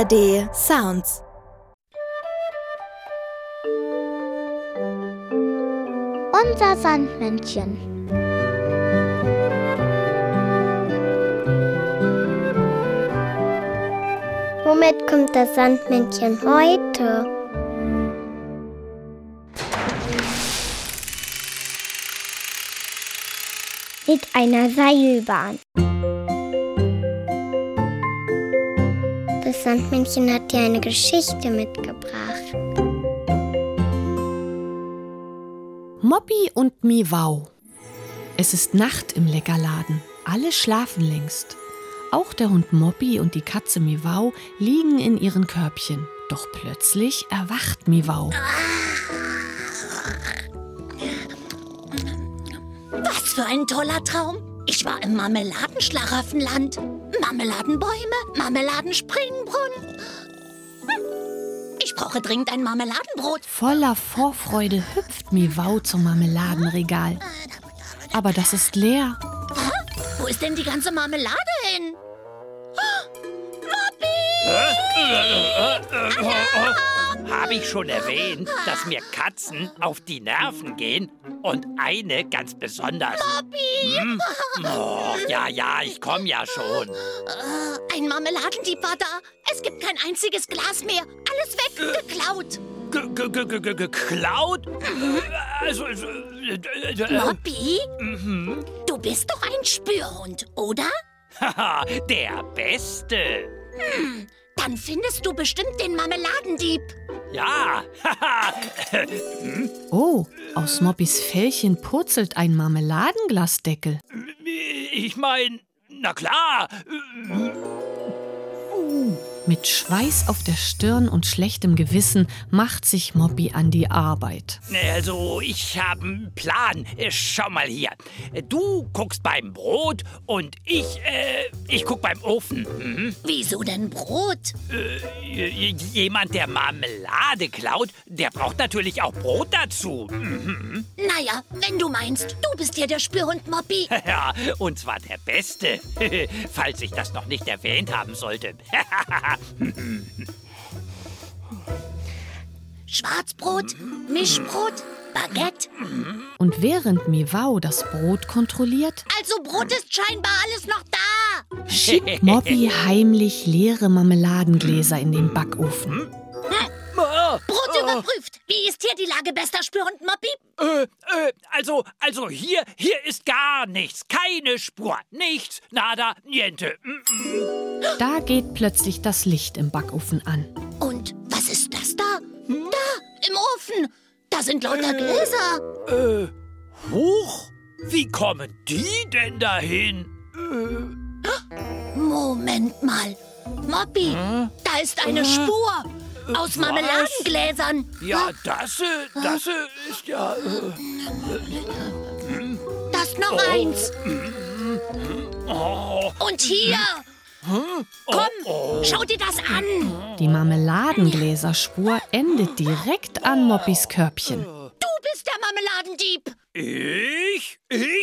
ARD Sounds. Unser Sandmännchen. Womit kommt das Sandmännchen heute? Mit einer Seilbahn. Das Sandmännchen hat dir eine Geschichte mitgebracht. Moppy und Miwau. Es ist Nacht im Leckerladen. Alle schlafen längst. Auch der Hund Moppy und die Katze Miwau liegen in ihren Körbchen. Doch plötzlich erwacht Miwau. Was für ein toller Traum. Ich war im Marmeladenschlaraffenland. Marmeladenbäume, Marmeladenspringbrunnen. Ich brauche dringend ein Marmeladenbrot. Voller Vorfreude hüpft Miwau zum Marmeladenregal. Aber das ist leer. Wo ist denn die ganze Marmelade hin? Habe ich schon erwähnt, dass mir Katzen auf die Nerven gehen? Und eine ganz besonders. Moppy! Oh, ja, ich komme ja schon. Ein Marmeladendieb war da. Es gibt kein einziges Glas mehr. Alles weg, geklaut. Geklaut? Also, Moppy? Du bist doch ein Spürhund, oder? haha, der Beste. Dann findest du bestimmt den Marmeladendieb. Ja, haha. Oh, aus Moppys Fellchen purzelt ein Marmeladenglasdeckel. Ich meine, na klar. Mit Schweiß auf der Stirn und schlechtem Gewissen macht sich Moppy an die Arbeit. Also, ich habe einen Plan. Schau mal hier. Du guckst beim Brot und ich guck beim Ofen. Wieso denn Brot? Jemand, der Marmelade klaut, der braucht natürlich auch Brot dazu. Naja, wenn du meinst, du bist ja der Spürhund, Moppy. Ja, und zwar der Beste. Falls ich das noch nicht erwähnt haben sollte. Schwarzbrot, Mischbrot, Baguette. Und während Miwau das Brot kontrolliert, Also Brot ist scheinbar alles noch da. schiebt Moppy heimlich leere Marmeladengläser in den Backofen. Brot überprüft. Wie ist hier die Lage, bester Spürhund, Moppy? Also hier ist gar nichts. Keine Spur. Nichts, nada, niente. Da geht plötzlich das Licht im Backofen an. Und was ist das da? Da, im Ofen. Da sind lauter Gläser. Huch, wie kommen die denn dahin? Moment mal. Moppy, da ist eine Spur. Aus Marmeladengläsern. Ja, das ist ja... Das noch eins. Und hier. Komm, schau dir das an. Die Marmeladengläserspur endet direkt an Moppys Körbchen. Du bist der Marmeladendieb. Ich?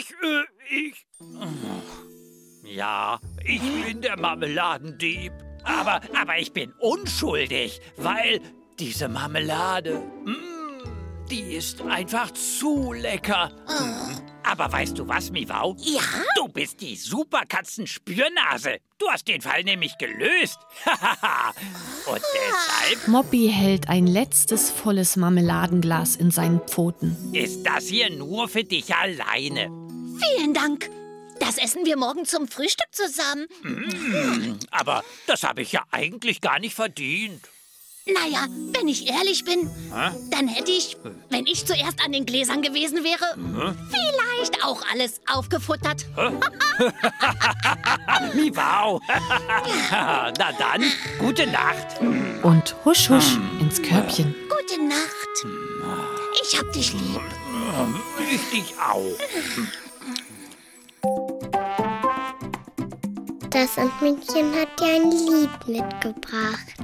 Ja, ich bin der Marmeladendieb. Aber ich bin unschuldig, weil diese Marmelade, die ist einfach zu lecker. Aber weißt du was, Miwau? Ja? Du bist die Superkatzen-Spürnase. Du hast den Fall nämlich gelöst. Und deshalb Moppy hält ein letztes volles Marmeladenglas in seinen Pfoten. ist das hier nur für dich alleine. Vielen Dank. Das essen wir morgen zum Frühstück zusammen. Aber das habe ich ja eigentlich gar nicht verdient. Naja, wenn ich ehrlich bin, dann hätte ich, wenn ich zuerst an den Gläsern gewesen wäre, vielleicht auch alles aufgefuttert. Miwau. Na dann, gute Nacht. Und husch husch ins Körbchen. Gute Nacht. Ich hab dich lieb. Ich dich auch. Das Sandmännchen hat dir ein Lied mitgebracht.